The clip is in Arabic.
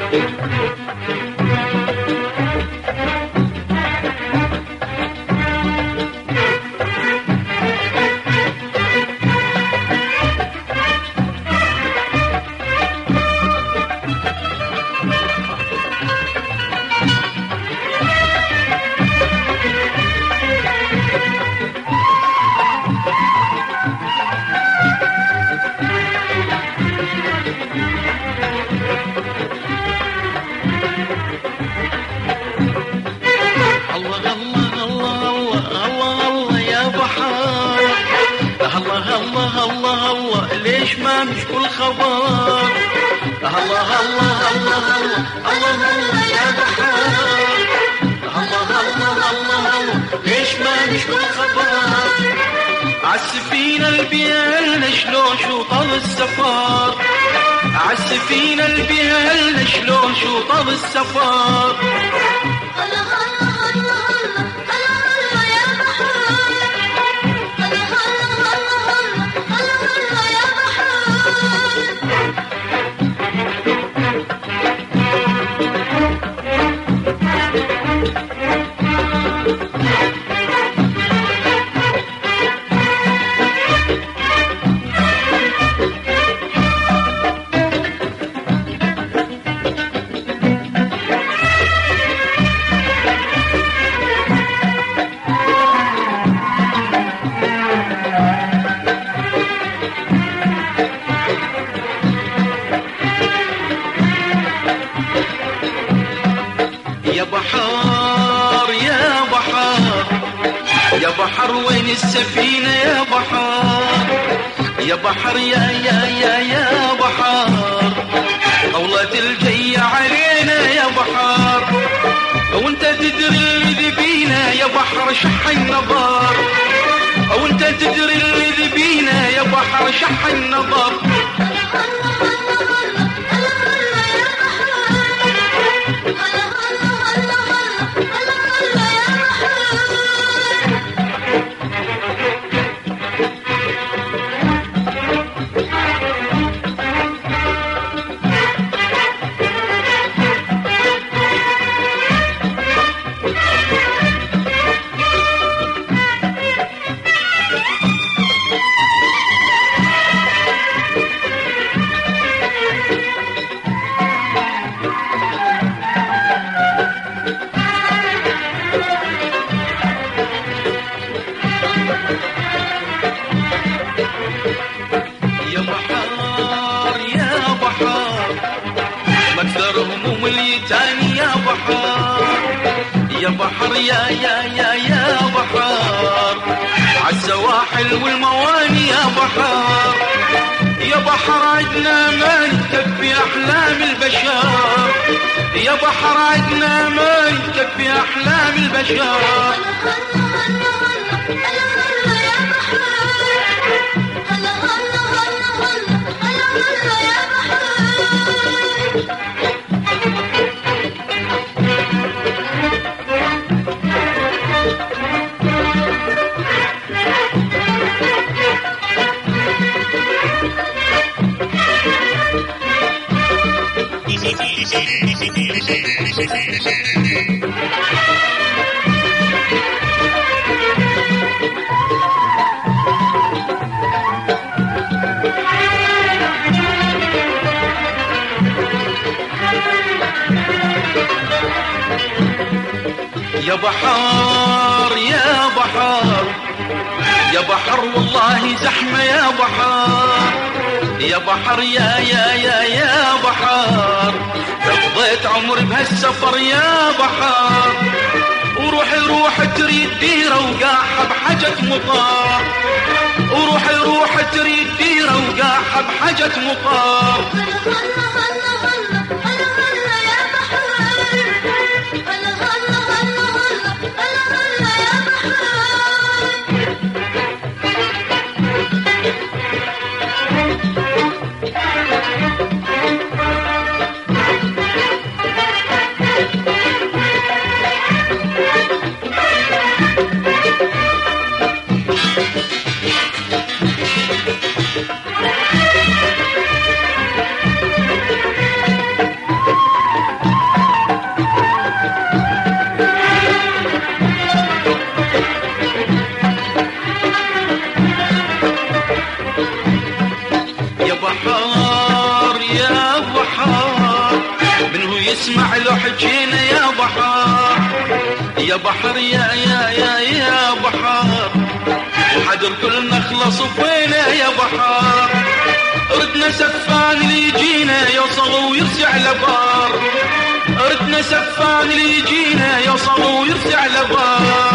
ليش ما مشكل خبر؟ الله الله الله الله الله يا بحار، الله الله الله ليش ما مشكل خبر؟ عالسفينة البيالنا شلون شو طل السفر، عالسفينة البيالنا شلون شو طل السفر. يا بحار يا بحار يا بحر وين السفينة يا بحار، يا بحر يا بحار طولت الجي علينا يا بحار، وانت تدري اللي ذبينا يا بحر شح النظر، وانت تدري اللي ذبينا يا بحر شح النظر. يا بحار يا بحار مكثر هموم اليتاني يا بحار، يا بحر يا بحار عالسواحل والمواني يا بحار، يا بحر عدنا ما نكفي أحلام البشر، يا بحر عدنا ما نكفي أحلام البشر. يا بحار يا بحار يا بحر والله زحمة يا بحار، يا بحر يا بحار قضيت عمري بهالسفر يا بحار، وروح تريد ديرة وقاحة بحاجة مطار، وروح تريد ديرة وقاحة بحاجة مطار. واسمع له حكينا يا بحر. يا بحر يا بحر وحدر كل نخلص فينا يا بحر. ردنا سفان ليجينا يوصل ويرجع لبار. ردنا سفان ليجينا يوصل ويرجع لبار.